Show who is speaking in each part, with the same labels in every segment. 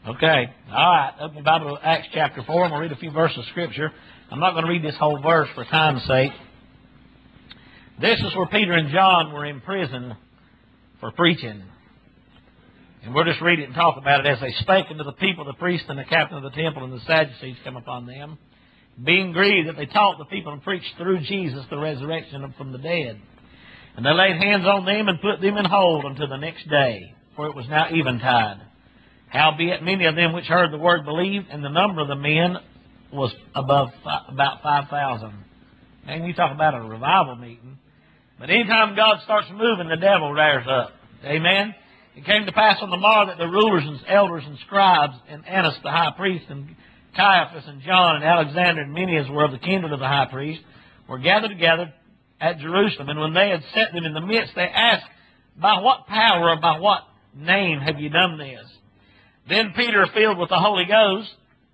Speaker 1: Okay. All right. Open the Bible to Acts chapter 4. I'm going to read a few verses of Scripture. I'm not going to read this whole verse for time's sake. This is where Peter and John were in prison for preaching. And we'll just read it and talk about it. As they spake unto the people, the priest and the captain of the temple and the Sadducees come upon them, being grieved that they taught the people and preached through Jesus the resurrection from the dead. And they laid hands on them and put them in hold until the next day, for it was now eventide. Howbeit many of them which heard the word believed, and the number of the men was about 5,000. And you talk about a revival meeting. But anytime God starts moving, the devil rears up. Amen? It came to pass on the morrow that the rulers and elders and scribes, and Annas the high priest, and Caiaphas and John and Alexander and many as were of the kindred of the high priest, were gathered together at Jerusalem. And when they had set them in the midst, they asked, by what power or by what name have you done this? Then Peter, filled with the Holy Ghost,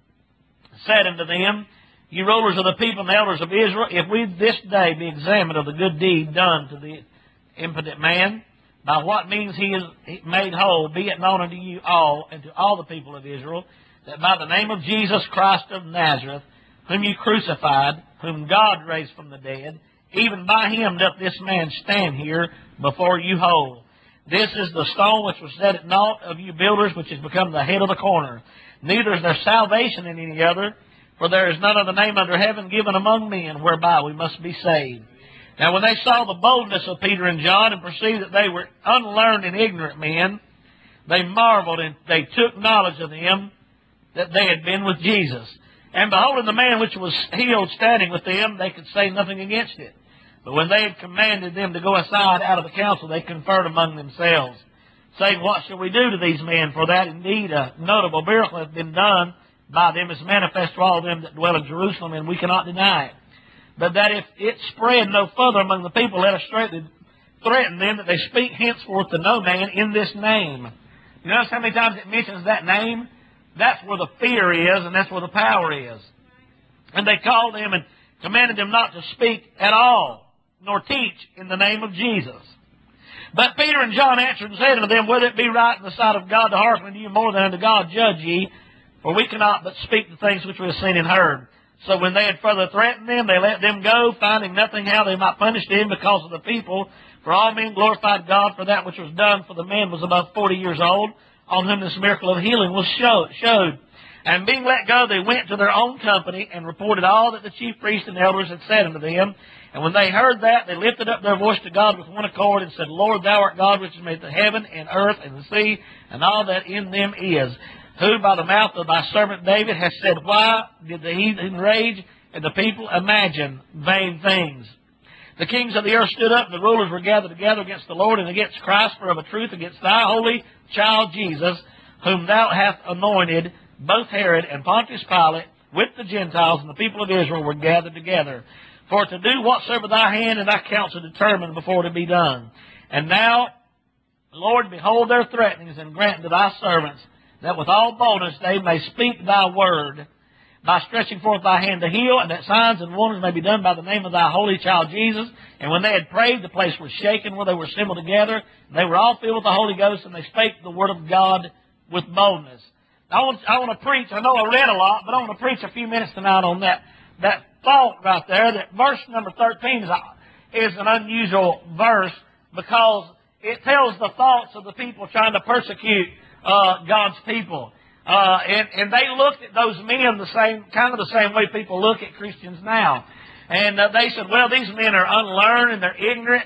Speaker 1: said unto them, ye rulers of the people and the elders of Israel, if we this day be examined of the good deed done to the impotent man, by what means he is made whole, be it known unto you all and to all the people of Israel, that by the name of Jesus Christ of Nazareth, whom you crucified, whom God raised from the dead, even by him doth this man stand here before you whole. This is the stone which was set at naught of you builders, which has become the head of the corner. Neither is there salvation in any other, for there is none other name under heaven given among men whereby we must be saved. Now when they saw the boldness of Peter and John, and perceived that they were unlearned and ignorant men, they marveled, and they took knowledge of them that they had been with Jesus. And beholding the man which was healed standing with them, they could say nothing against it. But when they had commanded them to go aside out of the council, they conferred among themselves, saying, what shall we do to these men? For that indeed a notable miracle hath been done by them, is manifest to all them that dwell in Jerusalem, and we cannot deny it. But that if it spread no further among the people, let us threaten them that they speak henceforth to no man in this name. You notice how many times it mentions that name? That's where the fear is, and that's where the power is. And they called them and commanded them not to speak at all, nor teach in the name of Jesus. But Peter and John answered and said unto them, whether it be right in the sight of God to hearken unto you more than unto God, judge ye, for we cannot but speak the things which we have seen and heard. So when they had further threatened them, they let them go, finding nothing how they might punish them because of the people. For all men glorified God for that which was done, for the man was about 40 years old, on whom this miracle of healing was showed. And being let go, they went to their own company, and reported all that the chief priests and elders had said unto them. And when they heard that, they lifted up their voice to God with one accord, and said, Lord, thou art God, which has made the heaven and earth and the sea, and all that in them is, who by the mouth of thy servant David has said, why did the heathen rage, and the people imagine vain things? The kings of the earth stood up, and the rulers were gathered together against the Lord and against Christ, for of a truth against thy holy child Jesus, whom thou hast anointed, both Herod and Pontius Pilate, with the Gentiles and the people of Israel, were gathered together, for to do whatsoever thy hand and thy counsel determined before to be done. And now, Lord, behold their threatenings, and grant to thy servants that with all boldness they may speak thy word, by stretching forth thy hand to heal, and that signs and wonders may be done by the name of thy holy child Jesus. And when they had prayed, the place was shaken where they were assembled together. They were all filled with the Holy Ghost, and they spake the word of God with boldness. I want to preach. I know I read a lot, but I want to preach a few minutes tonight on that thought right there. That verse number 13 is an unusual verse, because it tells the thoughts of the people trying to persecute God's people. And they looked at those men the same way people look at Christians now. And they said, well, these men are unlearned and they're ignorant.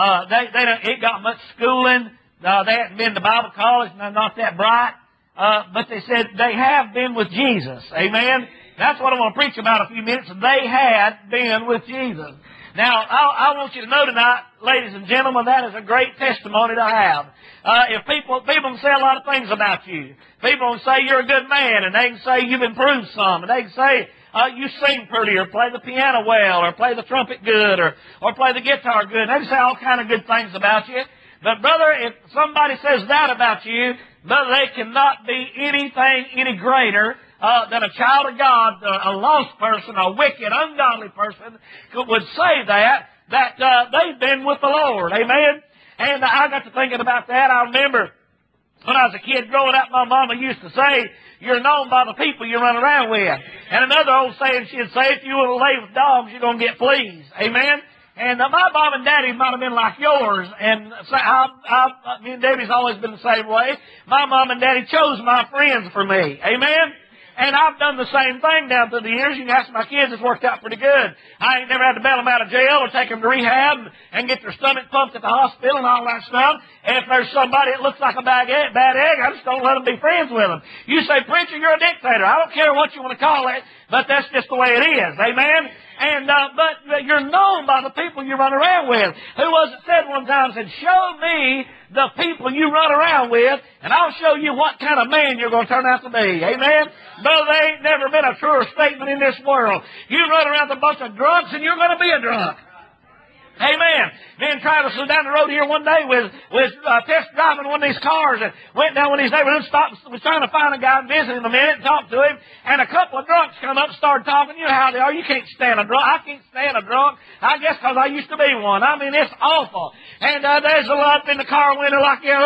Speaker 1: They ain't got much schooling. They haven't been to Bible college and they're not that bright. But they said they have been with Jesus. Amen? That's what I want to preach about a few minutes. They had been with Jesus. Now, I want you to know tonight, ladies and gentlemen, that is a great testimony to have. If people can say a lot of things about you. People can say you're a good man, and they can say you've improved some, and they can say you sing pretty, or play the piano well, or play the trumpet good, or play the guitar good. They can say all kind of good things about you. But brother, if somebody says that about you, brother, they cannot be anything any greater than a child of God, a lost person, a wicked, ungodly person would say that they've been with the Lord. Amen? And I got to thinking about that. I remember When I was a kid growing up, my mama used to say, you're known by the people you run around with. And another old saying she'd say, if you will lay with dogs, you're going to get fleas. Amen? And my mom and daddy might have been like yours. And so me and Debbie's always been the same way. My mom and daddy chose my friends for me. Amen? And I've done the same thing down through the years. You can ask my kids, it's worked out pretty good. I ain't never had to bail them out of jail or take them to rehab and get their stomach pumped at the hospital and all that stuff. And if there's somebody that looks like a bad egg, I just don't let them be friends with them. You say, preacher, you're a dictator. I don't care what you want to call it, but that's just the way it is. Amen? And but you're known by the people you run around with. Who was it said one time, said, show me the people you run around with, and I'll show you what kind of man you're going to turn out to be. Amen? Brother, there ain't never been a truer statement in this world. You run around with a bunch of drunks, and you're going to be a drunk. Amen. Me and Travis was down the road here one day with test driving one of these cars and went down one of these neighborhoods, stopped, was trying to find a guy and visit him a minute and talk to him. And a couple of drunks come up and started talking. You know how they are. You can't stand a drunk. I can't stand a drunk. I guess because I used to be one. I mean, it's awful. And there's a lot in the car window like, just,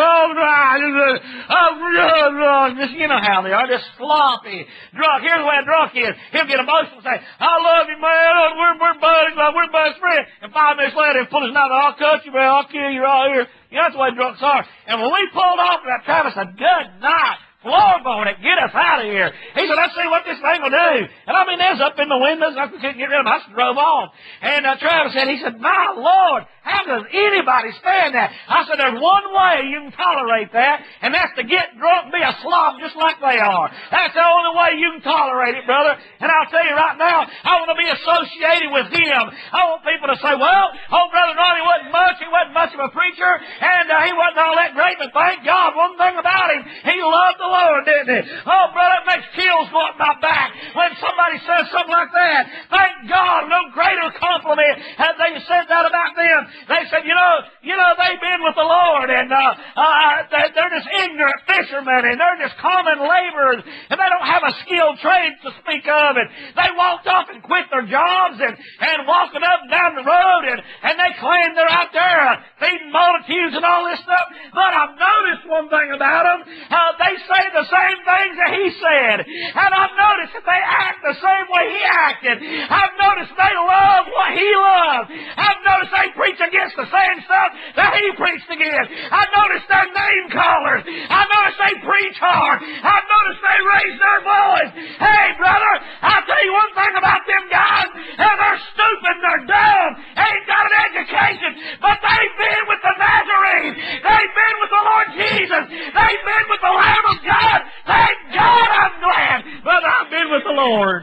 Speaker 1: you know how they are. Just sloppy. Drunk. Here's the way a drunk is. He'll get emotional and say, I love you, man. We're buddies. We're best friends. And 5 minutes later, he'll pull his knife. I'll cut you, man. I'll kill you right here. You know, that's the way drunks are. And when we pulled off that, Travis said, good night. Floorboard it, get us out of here. He said, let's see what this thing will do. And I mean, there's up in the windows, I couldn't get rid of them. I just drove off. And Travis said, he said, my Lord, how does anybody stand that? I said, there's one way you can tolerate that, and that's to get drunk and be a slob just like they are. That's the only way you can tolerate it, brother. And I'll tell you right now, I want to be associated with him. I want people to say, well, old Brother Ronnie wasn't much. He wasn't much of a preacher, and he wasn't all that great, but thank God, one thing about him, he loved the Lord, didn't he? Oh, brother, it makes chills go up my back when somebody says something like that. Thank God, no greater compliment had they said that about them. They said, you know, they've been with the Lord, and they're just ignorant fishermen, and they're just common laborers, and they don't have a skilled trade to speak of. And they walked off and quit their jobs and walking up and down the road, and they claim they're out there feeding multitudes and all this stuff. But I've noticed one thing about them. They say the same things that he said. And I've noticed that they act the same way he acted. I've noticed they love what he loved. I've noticed they preach against the same stuff that he preached against. I've noticed they're name callers. I've noticed they preach hard. I've noticed they raise their voice. Hey, brother, I'll tell you one thing about them guys. They're stupid, they're dumb, ain't got an education, but they've been with the Nazarene. They've been with the Lord Jesus. They've been with the Lamb of God. Thank God I'm glad, but I've been with the Lord.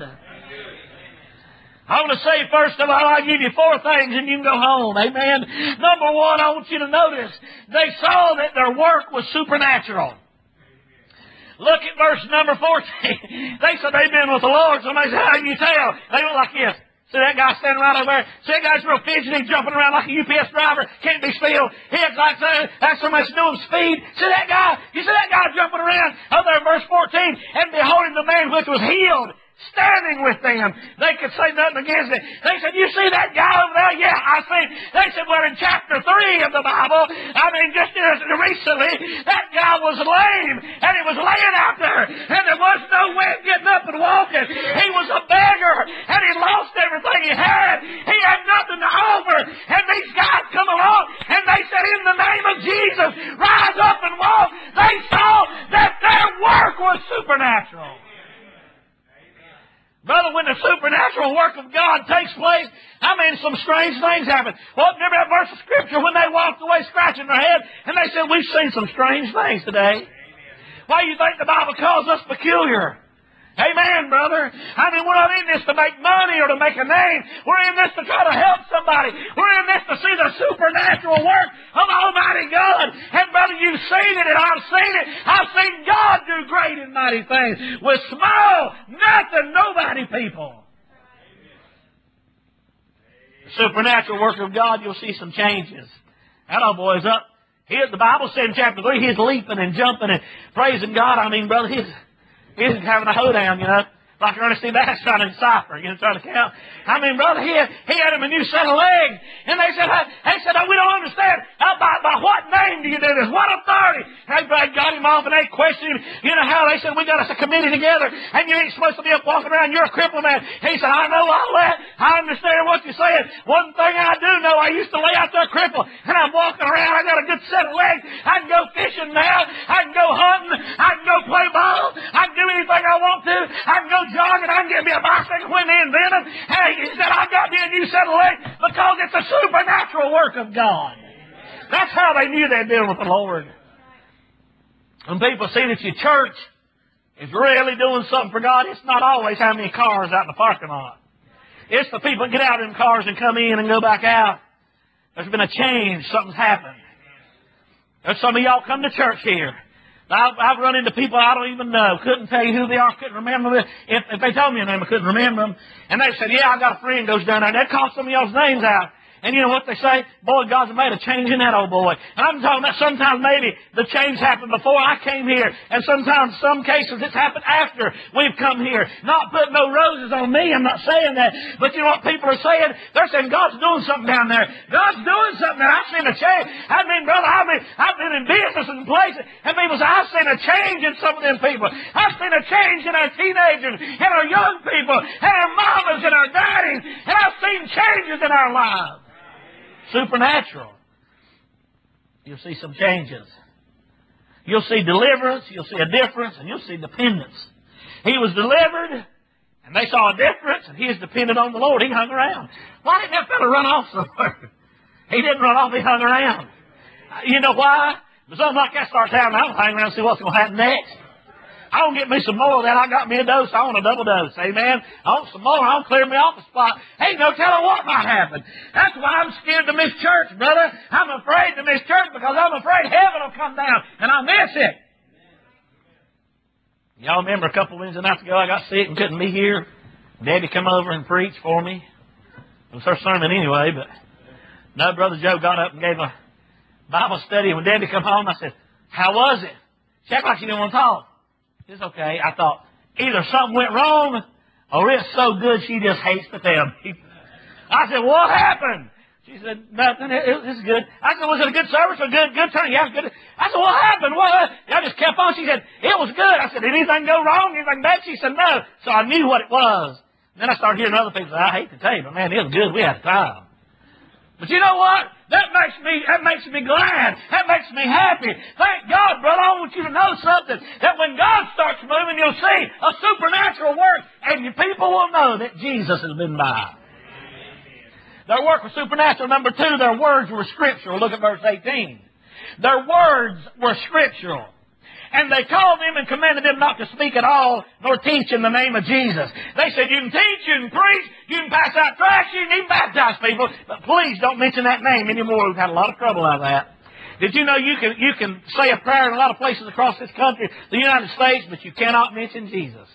Speaker 1: I want to say, first of all, I'll give you 4 things and you can go home. Amen. Number 1, I want you to notice, they saw that their work was supernatural. Look at verse number 14. They said they've been with the Lord. Somebody said, how do you tell? They look like this. See that guy standing right over there? See that guy's real fidgety, jumping around like a UPS driver, can't be still. He acts like that's somebody doing speed. See that guy? You see that guy jumping around? Over there in verse 14, and beholding the man which was healed, standing with them. They could say nothing against it. They said, you see that guy over there? Yeah, I see. They said, well, in chapter 3 of the Bible, just recently, that guy was lame, and he was laying out there, and there was no way of getting up and walking. He was a beggar, and he lost everything he had. He had nothing to offer. And these guys come along, and they said, in the name of Jesus, rise up and walk. They saw that their work was supernatural. Brother, when the supernatural work of God takes place, some strange things happen. Well, remember that verse of Scripture when they walked away scratching their head, and they said, we've seen some strange things today. Why do you think the Bible calls us peculiar? Amen, brother. We're not in this to make money or to make a name. We're in this to try to help somebody. We're in this to see the supernatural work of Almighty God. And brother, you've seen it and I've seen it. I've seen God do great and mighty things with small, nothing, nobody people. The supernatural work of God, you'll see some changes. That old boy's up. The Bible said in chapter 3, he's leaping and jumping and praising God. Brother, He's having a hoedown, Like Ernest C. Bass trying to decipher, trying to count. I mean, brother, he had him a new set of legs. And they said, we don't understand. By what name do you do this? What authority? And they got him off and they questioned him. How they said, we got us a committee together and you ain't supposed to be up walking around. You're a crippled man. He said, I know all that. I understand what you're saying. One thing I do know, I used to lay out there crippled and I'm walking around. I got a good set of legs. I can go fishing now. I can go hunting. I can go play ball. I can do anything I want to. I can go jogging. I can get me a bicycle when they invent them. Hey, he said, I got me a new set of legs because it's a supernatural work of God. That's how they knew they'd been with the Lord. When people see that your church is really doing something for God, it's not always how many cars out in the parking lot. It's the people that get out of them cars and come in and go back out. There's been a change. Something's happened. There's some of y'all come to church here. I've run into people I don't even know. Couldn't tell you who they are. Couldn't remember them. If they told me a name, I couldn't remember them. And they said, yeah, I got a friend goes down there. They'd call some of y'all's names out. And you know what they say? Boy, God's made a change in that old boy. And I'm talking about sometimes maybe the change happened before I came here. And sometimes, some cases, it's happened after we've come here. Not putting no roses on me. I'm not saying that. But you know what people are saying? They're saying God's doing something down there. God's doing something. I've seen a change. I mean, brother, I've been in businesses and places. And people say, I've seen a change in some of them people. I've seen a change in our teenagers and our young people and our mamas and our daddies. And I've seen changes in our lives. Supernatural. You'll see some changes. You'll see deliverance. You'll see a difference. And you'll see dependence. He was delivered. And they saw a difference. And he is dependent on the Lord. He hung around. Why didn't that fellow run off somewhere? He didn't run off. He hung around. You know why? But something like that starts happening. I'm hanging around and see what's going to happen next. I don't get me some more of that. I got me a dose. I want a double dose. Amen. I want some more. I want to clear me off the spot. Hey, no telling what might happen. That's why I'm scared to miss church, brother. I'm afraid to miss church because I'm afraid heaven will come down and I'll miss it. Y'all remember a couple of Wednesday nights ago I got sick and couldn't be here. Debbie come over and preached for me. It was her sermon anyway, but no, Brother Joe got up and gave a Bible study. And when Debbie come home, I said, how was it? She acted like she didn't want to talk. It's okay. I thought, either something went wrong or it's so good she just hates to tell me. I said, what happened? She said, nothing. It's good. I said, was it a good service or good turn? Yeah, good. I said, what happened? What? I just kept on. She said, it was good. I said, did anything go wrong? Anything bad? She said, no. So I knew what it was. Then I started hearing other people say, I hate to tell you, but man, it was good. We had time. But you know what? That makes me glad. That makes me happy. Thank God, brother. I want you to know something. That when God starts moving, you'll see a supernatural work. And your people will know that Jesus has been by. Their work was supernatural. Number 2, their words were scriptural. Look at verse 18. Their words were scriptural. And they called them and commanded them not to speak at all, nor teach in the name of Jesus. They said, you can teach, you can preach, you can pass out trash, you can even baptize people, but please don't mention that name anymore. We've had a lot of trouble out of that. Did you know you can say a prayer in a lot of places across this country, the United States, but you cannot mention Jesus?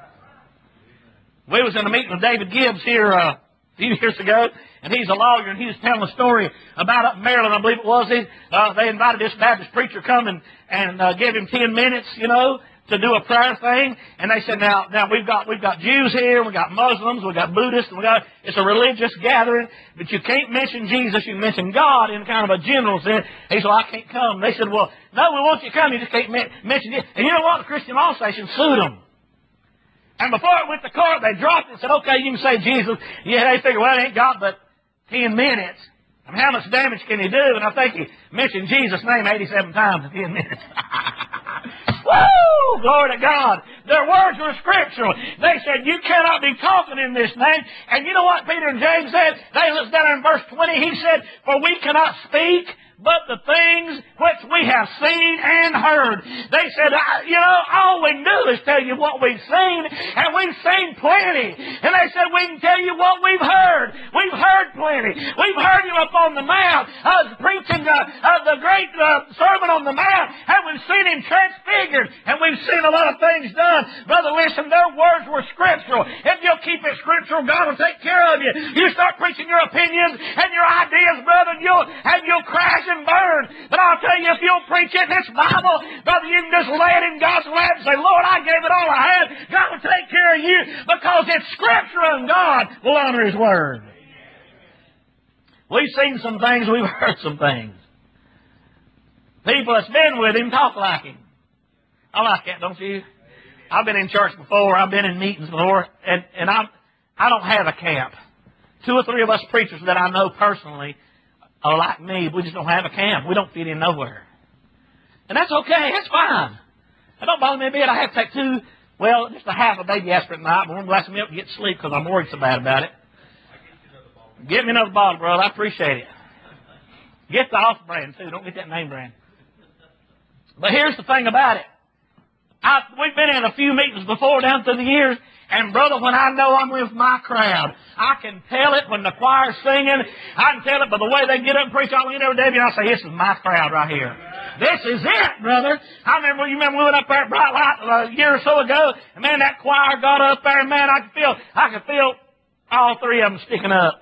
Speaker 1: We was in a meeting with David Gibbs here a few years ago, and he's a lawyer, and he was telling a story about up in Maryland, I believe it was. They invited this Baptist preacher come and gave him 10 minutes, to do a prayer thing. And they said, now we've got Jews here, we've got Muslims, we've got Buddhists, and it's a religious gathering, but you can't mention Jesus, you can mention God in kind of a general sense. He said, well, I can't come. They said, well, no, we want you to come, you just can't mention it. And you know what? The Christian Law Station sued them. And before it went to court, they dropped it and said, okay, you can say Jesus. Yeah, they figured, well, it ain't got but 10 minutes. I mean, how much damage can he do? And I think he mentioned Jesus' name 87 times in 10 minutes. Woo! Glory to God. Their words were scriptural. They said, you cannot be talking in this name. And you know what Peter and James said? They looked down in verse 20. He said, for we cannot speak but the things which we have seen and heard. They said, all we can do is tell you what we've seen, and we've seen plenty. And they said, we can tell you what we've heard. We've heard plenty. We've heard him up on the mount, preaching the great Sermon on the Mount, and we've seen him transfigured, and we've seen a lot of things done. Brother, listen, their words were scriptural. If you'll keep it scriptural, God will take care of you. You start preaching your opinions and your ideas, brother, and you'll crash and burn. But I'll tell you, if you'll preach it in this Bible, brother, you can just lay it in God's lap and say, Lord, I gave it all I had. God will take care of you because it's Scripture and God will honor His Word. We've seen some things. We've heard some things. People that's been with Him talk like Him. I like that, don't you? I've been in church before. I've been in meetings before. And I don't have a camp. 2 or 3 of us preachers that I know personally are like me. We just don't have a camp. We don't fit in nowhere. And that's okay. That's fine. It don't bother me a bit. I have to take just a half a baby aspirin at night, but one glass of milk to get to sleep because I'm worried so bad about it. Get me another bottle, brother. I appreciate it. Get the off brand, too. Don't get that name brand. But here's the thing about it. We've been in a few meetings before down through the years, and brother, when I know I'm with my crowd, I can tell it when the choir's singing. I can tell it by the way they get up and preach. I'll lean over to Debbie and I'll say, this is my crowd right here. This is it, brother. You remember we went up there at Bright Light a year or so ago, and man, that choir got up there, and man, I could feel all 3 of them sticking up.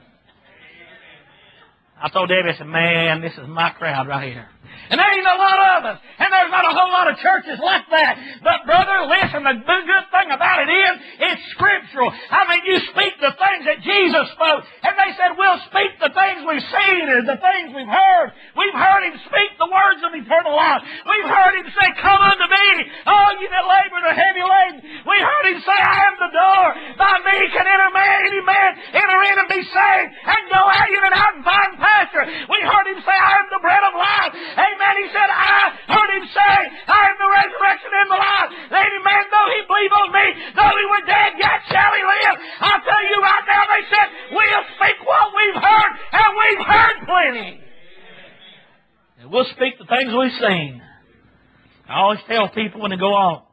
Speaker 1: I told Debbie, I said, man, this is my crowd right here. And there ain't a lot of us. And there's not a whole lot of churches like that. But, brother, listen, the good thing about it is, it's scriptural. I mean, you speak the things that Jesus spoke. And they said, we'll speak the things we've seen and the things we've heard. We've heard Him speak the words of eternal life. We've heard Him say, come unto me, all you that labor and are heavy laden. We heard Him say, I am the door. By me can any man enter in and be saved and go out in and out and find pasture. We heard Him say, I am the bread of life. Amen. He said, I heard Him say, I am the resurrection and the life. Any man, though he believe on me, though he were dead, yet shall he live. I'll tell you right now, they said, we'll speak what we've heard, and we've heard plenty. And we'll speak the things we've seen. I always tell people when they go out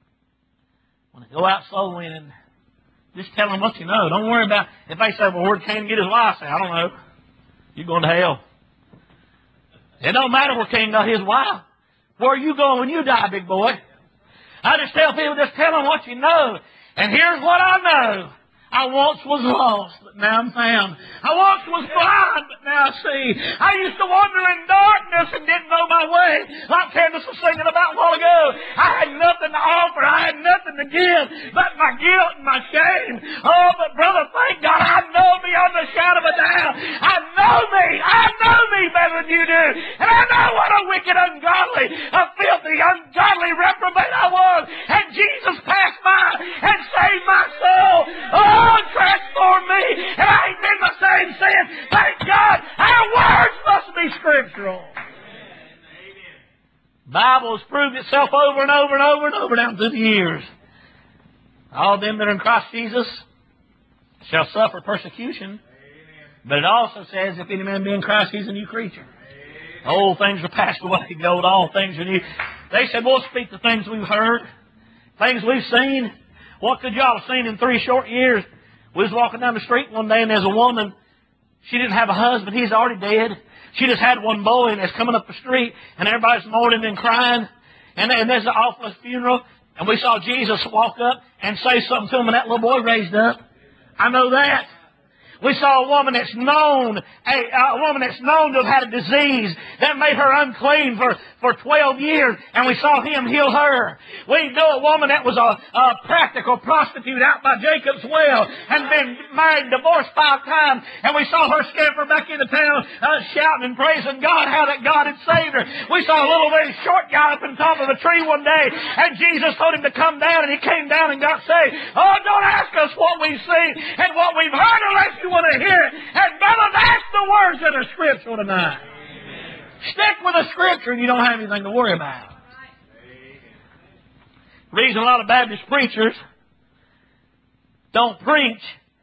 Speaker 1: soul winning, just tell them what you know. Don't worry about if they say, well, where did Cain get his wife? Say, I don't know. You're going to hell. It don't matter where Cain got his wife. Where are you going when you die, big boy? I just tell people, just tell them what you know. And here's what I know. I once was lost, but now I'm found. I once was blind, but now I see. I used to wander in darkness and didn't know my way, like Candace was singing about a while ago. I had nothing to offer. I had nothing to give but my guilt and my shame. Oh, but brother, thank God I know beyond the shadow of a doubt. I know me better than you do. And I know what a wicked, ungodly, a filthy, ungodly reprobate I was. And Jesus passed by and saved my soul. Oh, transformed me, and I ain't been the same since. Thank God, our words must be scriptural. The Bible has proved itself over and over and over and over down through the years. All them that are in Christ Jesus shall suffer persecution. But it also says, if any man be in Christ, he's a new creature. Old things are passed away. Behold, all things are new. They said, we'll speak the things we've heard, things we've seen. What could y'all have seen in 3 short years? We was walking down the street one day, and there's a woman. She didn't have a husband. He's already dead. She just had one boy, and it's coming up the street, and everybody's mourning and crying. And there's an awful funeral, and we saw Jesus walk up and say something to him, and that little boy raised up. I know that. We saw a woman that's known to have had a disease that made her unclean for 12 years, and we saw Him heal her. We know a woman that was a practical prostitute out by Jacob's well and been married, divorced 5 times, and we saw her scamper back into town shouting and praising God how that God had saved her. We saw a little very short guy up on top of a tree one day, and Jesus told him to come down, and he came down and got saved. Oh, don't ask us what we've seen and what we've heard unless you want to hear it. And brother, that's the words that are scriptural tonight. Amen. Stick with the scripture and you don't have anything to worry about. The reason a lot of Baptist preachers don't preach,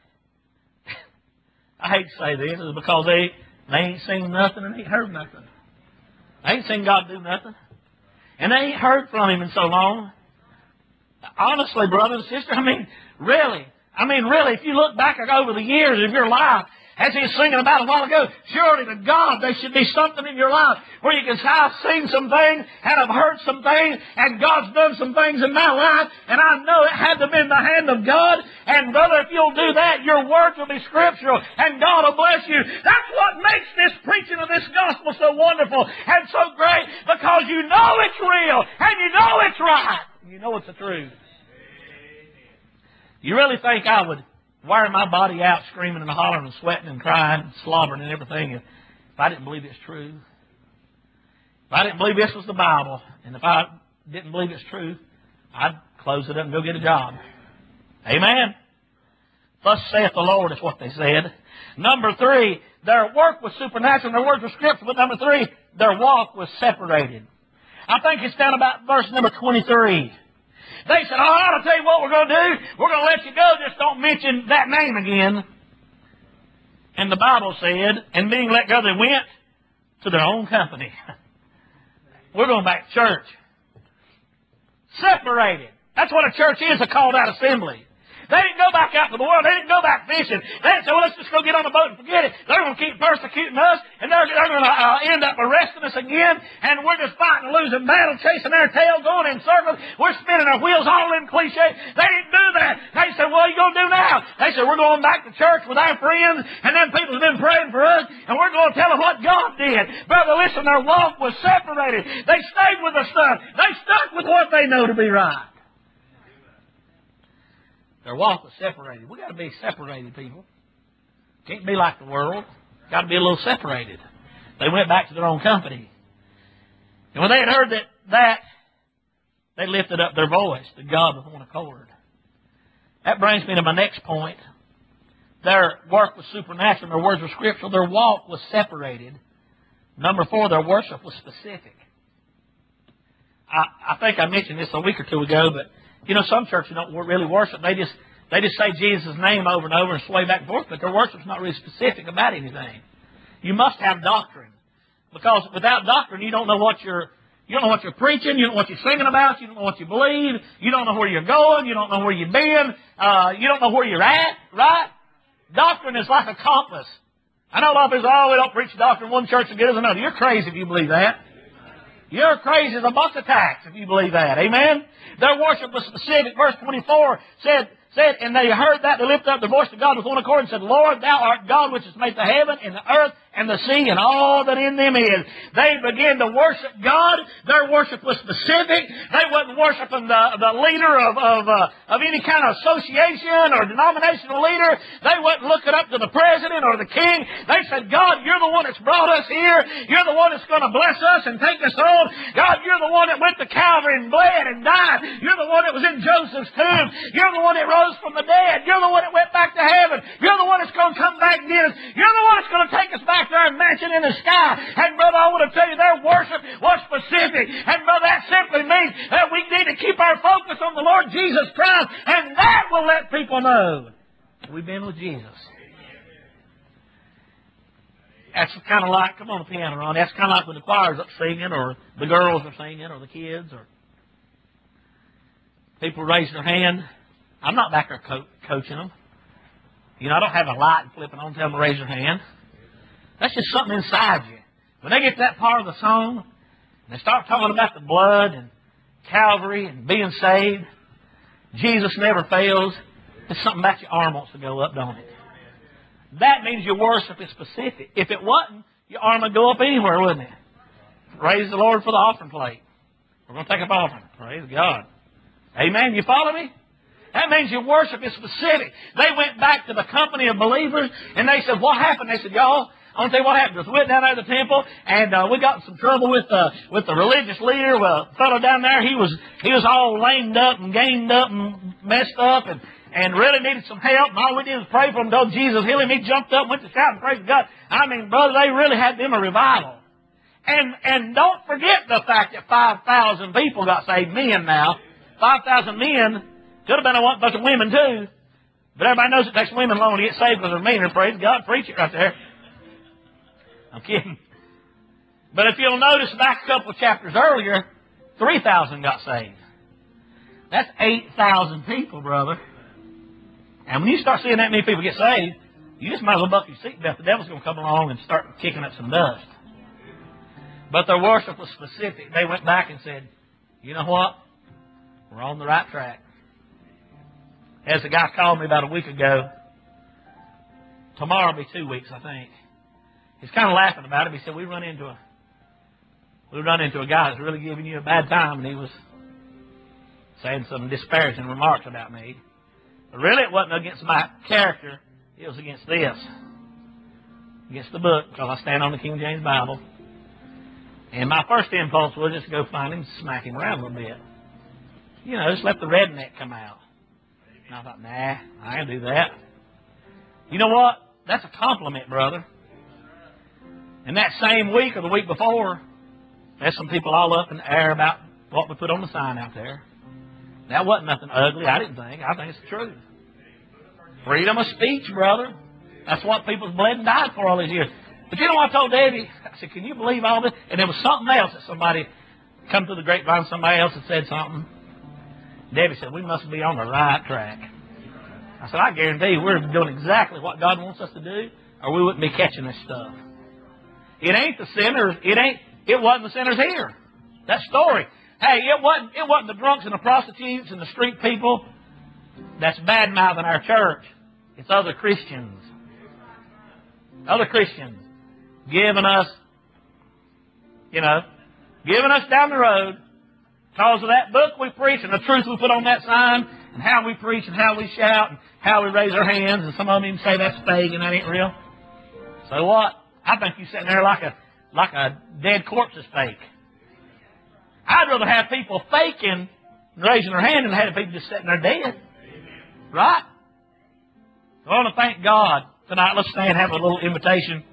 Speaker 1: I hate to say this, is because they ain't seen nothing and ain't heard nothing. They ain't seen God do nothing. And they ain't heard from Him in so long. Honestly, brother and sister, really, if you look back over the years of your life, as he was singing about a while ago, surely to God there should be something in your life where you can say, I've seen some things and I've heard some things and God's done some things in my life and I know it had to be in the hand of God. And brother, if you'll do that, your words will be scriptural and God will bless you. That's what makes this preaching of this gospel so wonderful and so great, because you know it's real and you know it's right. You know it's the truth. You really think I would wear my body out screaming and hollering and sweating and crying and slobbering and everything if I didn't believe it's true? If I didn't believe this was the Bible, and if I didn't believe it's true, I'd close it up and go get a job. Amen? Thus saith the Lord is what they said. Number 3, their work was supernatural and their words were scriptural. But number 3, their walk was separated. I think it's down about verse number 23. They said, all right, I'll tell you what we're going to do. We're going to let you go. Just don't mention that name again. And the Bible said, and being let go, they went to their own company. We're going back to church. Separated. That's what a church is, a called out assembly. They didn't go back out to the world. They didn't go back fishing. They didn't say, well, let's just go get on the boat and forget it. They're going to keep persecuting us, and they're going to end up arresting us again, and we're just fighting a losing battle, chasing our tail, going in circles. We're spinning our wheels all in cliche. They didn't do that. They said, what are you going to do now? They said, we're going back to church with our friends, and then people have been praying for us, and we're going to tell them what God did. Brother, listen, their walk was separated. They stayed with the stuff. They stuck with what they know to be right. Their walk was separated. We've got to be separated, people. Can't be like the world. Got to be a little separated. They went back to their own company. And when they had heard that, they lifted up their voice to God with one accord. That brings me to my next point. Their work was supernatural. Their words were scriptural. Their walk was separated. Number 4, their worship was specific. I think I mentioned this a week or two ago, but you know, some churches don't really worship. They just say Jesus' name over and over and sway back and forth, but their worship's not really specific about anything. You must have doctrine. Because without doctrine, you don't know what you're preaching, you don't know what you're singing about, you don't know what you believe, you don't know where you're going, you don't know where you've been, you don't know where you're at, right? Doctrine is like a compass. I know a lot of people say, we don't preach doctrine, one church is good as another. You're crazy if you believe that. You're crazy as a buck of tax if you believe that. Amen? Their worship was specific. Verse 24 said, and they heard that, they lifted up their voice to God with one accord and said, Lord, thou art God which has made the heaven and the earth and the sea and all that in them is. They began to worship God. Their worship was specific. They wasn't worshiping the leader of any kind of association or denominational leader. They wasn't looking up to the president or the king. They said, God, you're the one that's brought us here. You're the one that's going to bless us and take us home. God, you're the one that went to Calvary and bled and died. You're the one that was in Joseph's tomb. You're the one that rose from the dead. You're the one that went back to heaven. You're the one that's going to come back and get us. You're the one that's going to take us back to our mansion in the sky. And brother, I want to tell you, their worship was specific. And brother, that simply means that we need to keep our focus on the Lord Jesus Christ, and that will let people know we've been with Jesus. That's kind of like, come on, the piano, Ron. That's kind of like when the choir's up singing, or the girls are singing, or the kids, or people raise their hand. I'm not back there coaching them. You know, I don't have a light and flipping on, tell them to raise their hand. That's just something inside you. When they get to that part of the song, and they start talking about the blood and Calvary and being saved, Jesus never fails, there's something about your arm wants to go up, don't it? That means your worship is specific. If it wasn't, your arm would go up anywhere, wouldn't it? Praise the Lord for the offering plate. We're going to take up offering. Praise God. Amen. You follow me? That means your worship is specific. They went back to the company of believers, and they said, what happened? They said, y'all, I want to tell you what happened. We went down there to the temple, and we got in some trouble with the religious leader. Well, the fellow down there, he was all lamed up and gained up and messed up, and really needed some help. And all we did was pray for him until Jesus healed him. He jumped up, went to shout and praise God. I mean, brother, they really had them a revival. And don't forget the fact that 5,000 people got saved. Men now. 5,000 men. Could have been a bunch of women too. But everybody knows it takes women long to get saved because they're meaner. Praise God. Preach it right there. I'm kidding. But if you'll notice back a couple of chapters earlier, 3,000 got saved. That's 8,000 people, brother. And when you start seeing that many people get saved, you just might as well buckle your seatbelt. The devil's going to come along and start kicking up some dust. But their worship was specific. They went back and said, you know what? We're on the right track. As a guy called me about a week ago, tomorrow will be 2 weeks, I think. He's kind of laughing about it. He said, we run into a guy that's really giving you a bad time, and he was saying some disparaging remarks about me. But really, it wasn't against my character. It was against this. Against the book, because I stand on the King James Bible. And my first impulse was just to go find him and smack him around a little bit. You know, just let the redneck come out. And I thought, nah, I ain't do that. You know what? That's a compliment, brother. And that same week or the week before, there's some people all up in the air about what we put on the sign out there. That wasn't nothing ugly, I didn't think. I think it's the truth. Freedom of speech, brother. That's what people's bled and died for all these years. But you know what I told Debbie? I said, can you believe all this? And there was something else that somebody come through the grapevine, somebody else had said something. Debbie said, we must be on the right track. I said, I guarantee you we're doing exactly what God wants us to do, or we wouldn't be catching this stuff. It ain't the sinners. It wasn't the sinners here. That story. Hey, it wasn't the drunks and the prostitutes and the street people that's bad-mouthing our church. It's other Christians. Other Christians giving us down the road because of that book we preach and the truth we put on that sign and how we preach and how we shout and how we raise our hands, and some of them even say that's fake and that ain't real. So what? I think you're sitting there like a dead corpse is fake. I'd rather have people faking and raising their hand than have people just sitting there dead. Right? So I want to thank God tonight. Let's stand and have a little invitation.